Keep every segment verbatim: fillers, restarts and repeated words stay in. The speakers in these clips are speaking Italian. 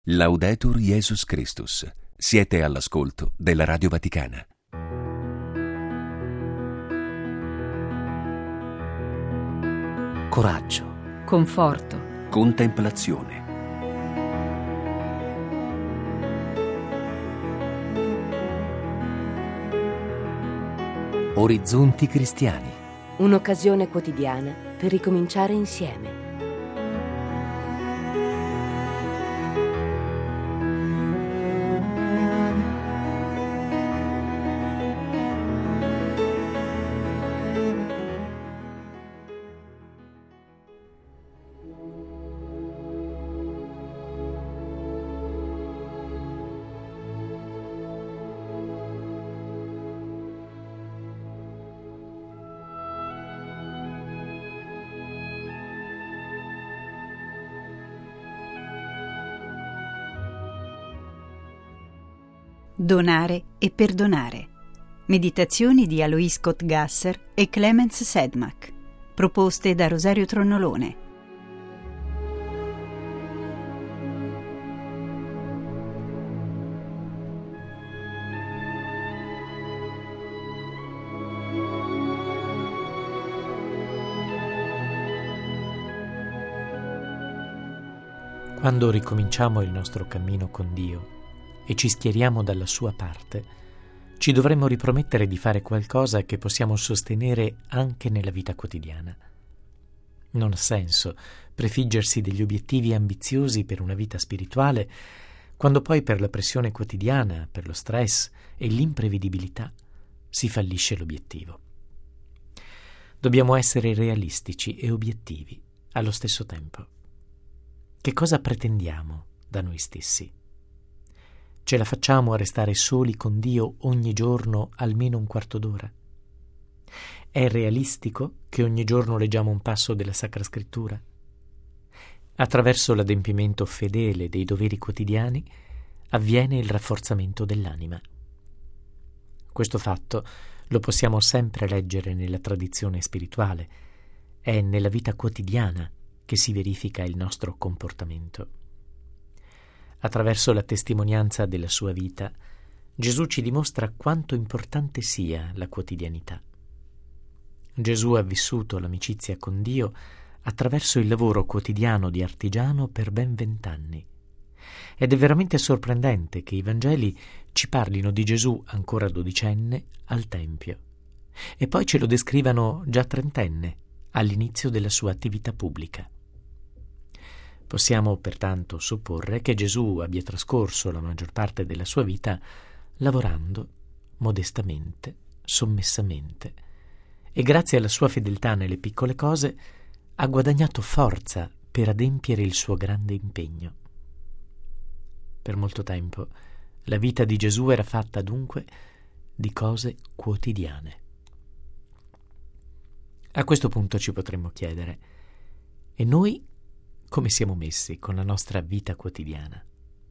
Laudetur Jesus Christus. Siete all'ascolto della Radio Vaticana. Coraggio, conforto, Contemplazione. orizzonti cristiani. Un'occasione quotidiana per ricominciare insieme. Donare e perdonare. Meditazioni di Alois Kotgasser e Clemens Sedmak, proposte da Rosario Tronnolone. Quando ricominciamo il nostro cammino con Dio e ci schieriamo dalla sua parte, ci dovremmo ripromettere di fare qualcosa che possiamo sostenere anche nella vita quotidiana. Non ha senso prefiggersi degli obiettivi ambiziosi per una vita spirituale quando poi per la pressione quotidiana, per lo stress e l'imprevedibilità si fallisce l'obiettivo. Dobbiamo essere realistici e obiettivi allo stesso tempo. Che cosa pretendiamo da noi stessi? Ce la facciamo a restare soli con Dio ogni giorno almeno un quarto d'ora? È realistico che ogni giorno leggiamo un passo della Sacra Scrittura? Attraverso l'adempimento fedele dei doveri quotidiani avviene il rafforzamento dell'anima. Questo fatto lo possiamo sempre leggere nella tradizione spirituale. È nella vita quotidiana che si verifica il nostro comportamento. Attraverso la testimonianza della sua vita, Gesù ci dimostra quanto importante sia la quotidianità. Gesù ha vissuto l'amicizia con Dio attraverso il lavoro quotidiano di artigiano per ben vent'anni. Ed è veramente sorprendente che i Vangeli ci parlino di Gesù ancora dodicenne al Tempio e poi ce lo descrivano già trentenne all'inizio della sua attività pubblica. Possiamo pertanto supporre che Gesù abbia trascorso la maggior parte della sua vita lavorando modestamente, sommessamente, e grazie alla sua fedeltà nelle piccole cose ha guadagnato forza per adempiere il suo grande impegno. Per molto tempo la vita di Gesù era fatta dunque di cose quotidiane. A questo punto ci potremmo chiedere: e noi come siamo messi con la nostra vita quotidiana?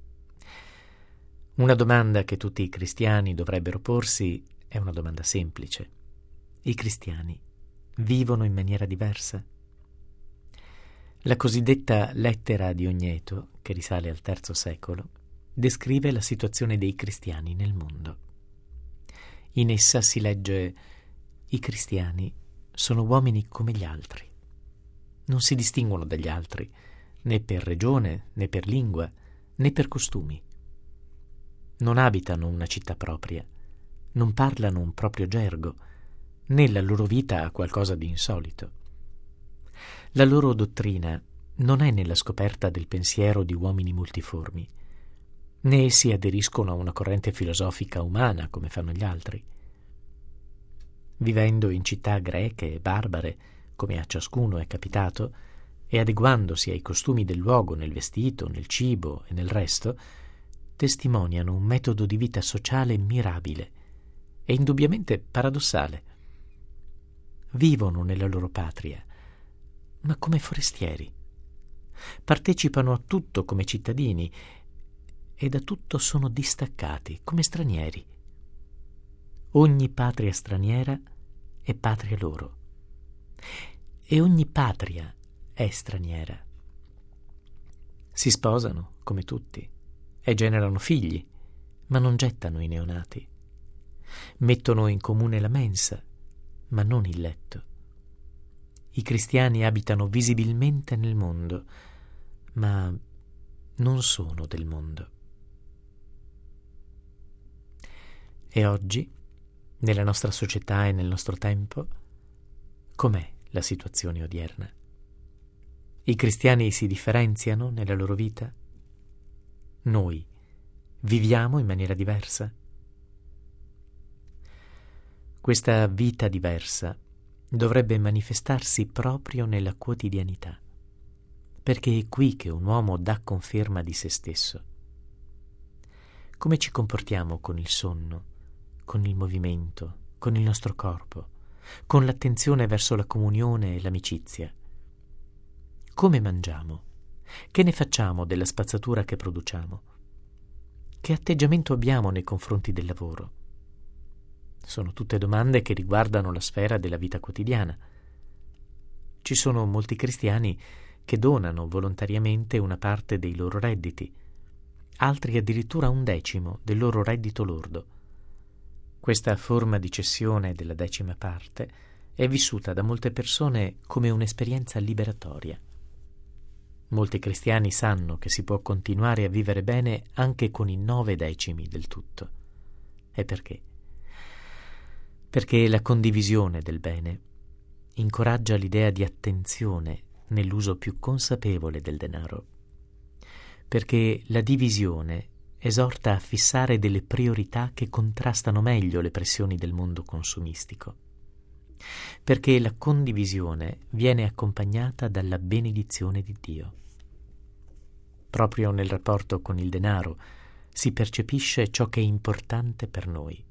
Una domanda che tutti i cristiani dovrebbero porsi è una domanda semplice. I cristiani vivono in maniera diversa? La cosiddetta lettera di Ogneto, che risale al terzo secolo, descrive la situazione dei cristiani nel mondo. In essa si legge: i cristiani sono uomini come gli altri. Non si distinguono dagli altri, né per regione, né per lingua, né per costumi. Non abitano una città propria, non parlano un proprio gergo, né la loro vita ha qualcosa di insolito. La loro dottrina non è nella scoperta del pensiero di uomini multiformi, né essi aderiscono a una corrente filosofica umana come fanno gli altri. Vivendo in città greche e barbare, come a ciascuno è capitato, e adeguandosi ai costumi del luogo nel vestito, nel cibo e nel resto, testimoniano un metodo di vita sociale mirabile e indubbiamente paradossale. Vivono nella loro patria, ma come forestieri. Partecipano a tutto come cittadini e da tutto sono distaccati come stranieri. Ogni patria straniera è patria loro e ogni patria è straniera. Si sposano come tutti, e generano figli, ma non gettano i neonati. Mettono in comune la mensa, ma non il letto. I cristiani abitano visibilmente nel mondo, ma non sono del mondo. E oggi, nella nostra società e nel nostro tempo, com'è la situazione odierna? I cristiani si differenziano nella loro vita? Noi viviamo in maniera diversa? Questa vita diversa dovrebbe manifestarsi proprio nella quotidianità, perché è qui che un uomo dà conferma di se stesso. Come ci comportiamo con il sonno, con il movimento, con il nostro corpo, con l'attenzione verso la comunione e l'amicizia? Come mangiamo? Che ne facciamo della spazzatura che produciamo? Che atteggiamento abbiamo nei confronti del lavoro? Sono tutte domande che riguardano la sfera della vita quotidiana. Ci sono molti cristiani che donano volontariamente una parte dei loro redditi, altri addirittura un decimo del loro reddito lordo. Questa forma di cessione della decima parte è vissuta da molte persone come un'esperienza liberatoria. Molti cristiani sanno che si può continuare a vivere bene anche con i nove decimi del tutto. E perché? Perché la condivisione del bene incoraggia l'idea di attenzione nell'uso più consapevole del denaro. Perché la divisione esorta a fissare delle priorità che contrastano meglio le pressioni del mondo consumistico. Perché la condivisione viene accompagnata dalla benedizione di Dio. Proprio nel rapporto con il denaro si percepisce ciò che è importante per noi.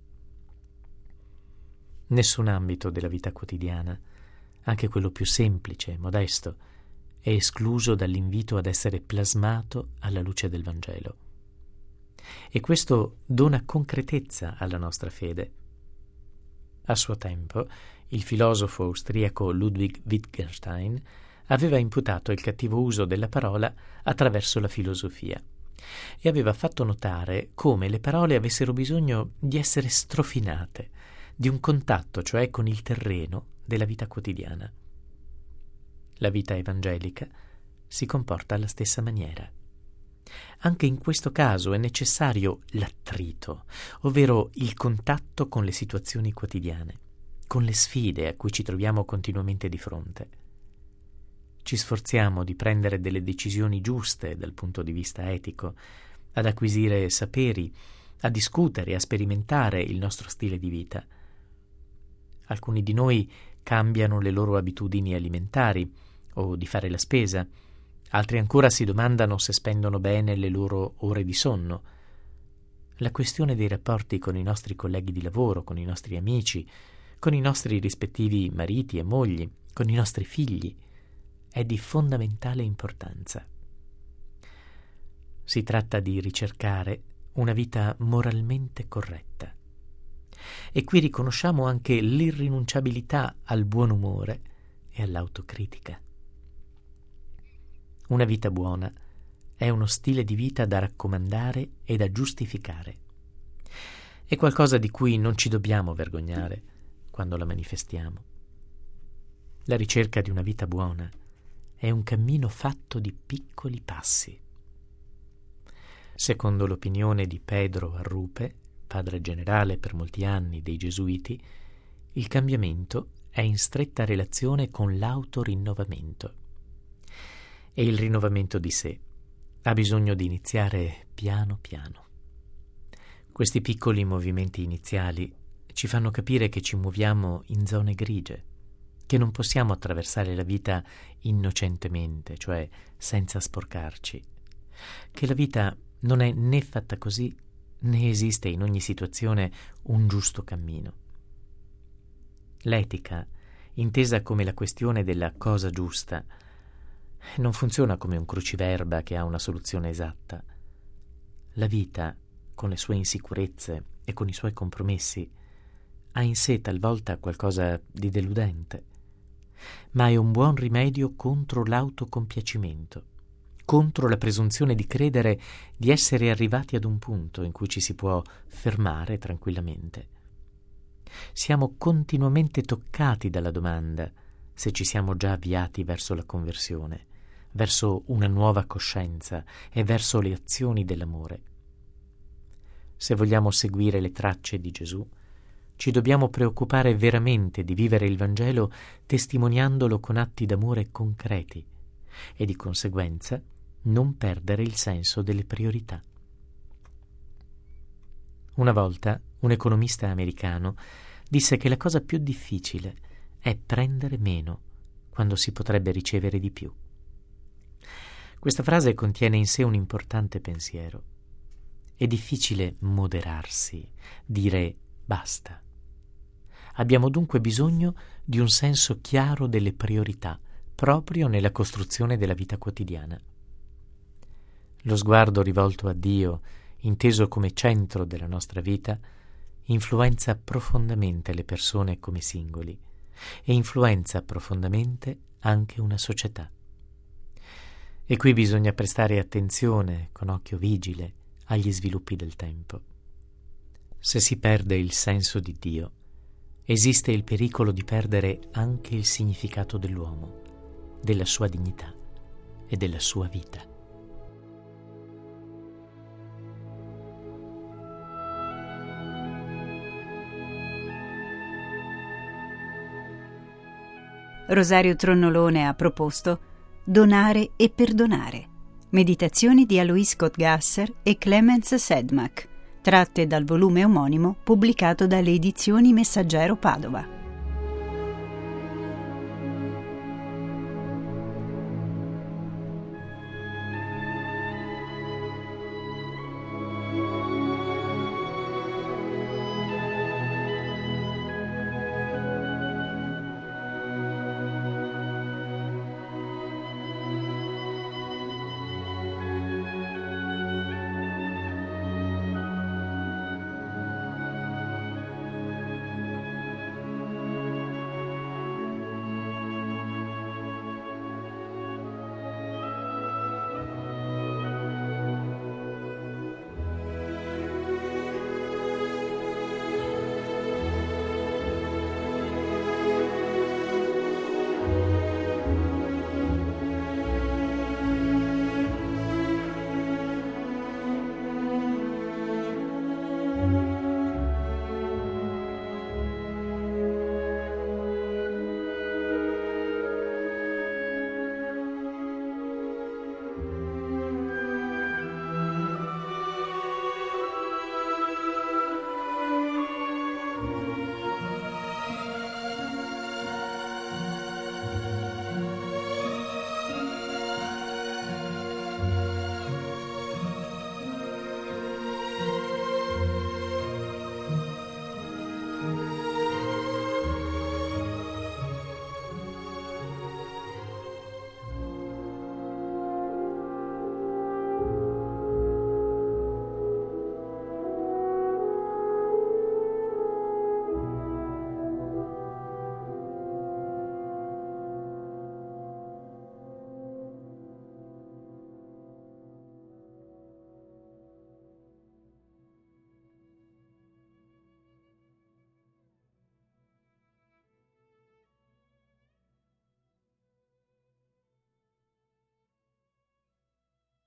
Nessun ambito della vita quotidiana, anche quello più semplice e modesto, è escluso dall'invito ad essere plasmato alla luce del Vangelo. E questo dona concretezza alla nostra fede. A suo tempo, il filosofo austriaco Ludwig Wittgenstein aveva imputato il cattivo uso della parola attraverso la filosofia e aveva fatto notare come le parole avessero bisogno di essere strofinate, di un contatto, cioè con il terreno della vita quotidiana. La vita evangelica si comporta alla stessa maniera. Anche in questo caso è necessario l'attrito, ovvero il contatto con le situazioni quotidiane, con le sfide a cui ci troviamo continuamente di fronte. Ci sforziamo di prendere delle decisioni giuste dal punto di vista etico, ad acquisire saperi, a discutere, a sperimentare il nostro stile di vita. Alcuni di noi cambiano le loro abitudini alimentari o di fare la spesa, altri ancora si domandano se spendono bene le loro ore di sonno. La questione dei rapporti con i nostri colleghi di lavoro, con i nostri amici, con i nostri rispettivi mariti e mogli, con i nostri figli, è di fondamentale importanza. Si tratta di ricercare una vita moralmente corretta. E qui riconosciamo anche l'irrinunciabilità al buon umore e all'autocritica. Una vita buona è uno stile di vita da raccomandare e da giustificare. È qualcosa di cui non ci dobbiamo vergognare quando la manifestiamo. La ricerca di una vita buona è un cammino fatto di piccoli passi. Secondo l'opinione di Pedro Arrupe, padre generale per molti anni dei Gesuiti, il cambiamento è in stretta relazione con l'autorinnovamento. E il rinnovamento di sé ha bisogno di iniziare piano piano. Questi piccoli movimenti iniziali ci fanno capire che ci muoviamo in zone grigie, che non possiamo attraversare la vita innocentemente, cioè senza sporcarci, che la vita non è né fatta così né esiste in ogni situazione un giusto cammino. L'etica, intesa come la questione della cosa giusta, non funziona come un cruciverba che ha una soluzione esatta. La vita, con le sue insicurezze e con i suoi compromessi, ha in sé talvolta qualcosa di deludente, ma è un buon rimedio contro l'autocompiacimento, contro la presunzione di credere di essere arrivati ad un punto in cui ci si può fermare tranquillamente. Siamo continuamente toccati dalla domanda se ci siamo già avviati verso la conversione, verso una nuova coscienza e verso le azioni dell'amore. Se vogliamo seguire le tracce di Gesù, ci dobbiamo preoccupare veramente di vivere il Vangelo testimoniandolo con atti d'amore concreti e di conseguenza non perdere il senso delle priorità. Una volta un economista americano disse che la cosa più difficile è prendere meno quando si potrebbe ricevere di più. Questa frase contiene in sé un importante pensiero. È difficile moderarsi, dire basta. Abbiamo dunque bisogno di un senso chiaro delle priorità, proprio nella costruzione della vita quotidiana. Lo sguardo rivolto a Dio, inteso come centro della nostra vita, influenza profondamente le persone come singoli e influenza profondamente anche una società. E qui bisogna prestare attenzione, con occhio vigile, agli sviluppi del tempo. Se si perde il senso di Dio, esiste il pericolo di perdere anche il significato dell'uomo, della sua dignità e della sua vita. Rosario Tronnolone ha proposto Donare e perdonare. Meditazioni di Alois Kottgasser e Clemens Sedmak, tratte dal volume omonimo pubblicato dalle edizioni Messaggero Padova.